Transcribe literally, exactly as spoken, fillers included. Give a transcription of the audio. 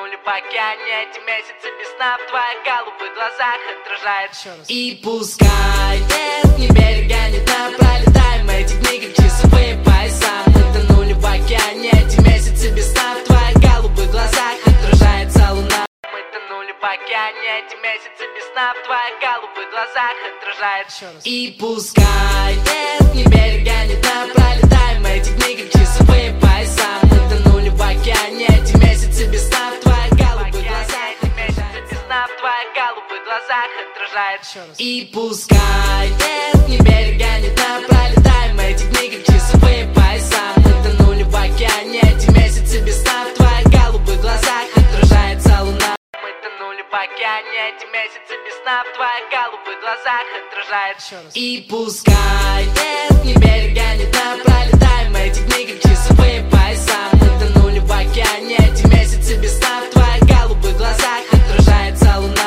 тонули в океане. Эти месяцы без сна в твоих голубых глазах отражает. И пускай нет ни берега, ни дна, пролетаем эти дни как часовые пояса. Мы тонули в океане. Эти месяцы без сна в твоих голубых глазах отражается луна. Мы тонули в океане. Эти месяцы без сна в твоих голубых глазах отражает. И пускай нет ни берега, ни дна, пролетаем эти дни как часовые пояса. Мы тонули в океане. Эти месяцы без сна в твоих голубых глазах. Эти месяцы без сна в твоих голубых глазах отражает. И пускай нет ни берега, ни дна, пролетаем эти дни как часовые пояса. Мы тонули в океане. Эти месяцы без сна в твоих голубых глазах отражается луна. Мы тонули в океане. Эти месяцы без сна в твоих голубых глазах отражает. И пускай нет ни берега, ни дна, пролетаем эти дни как часовые пояса. Мы тонули в океане. Эти месяцы без сна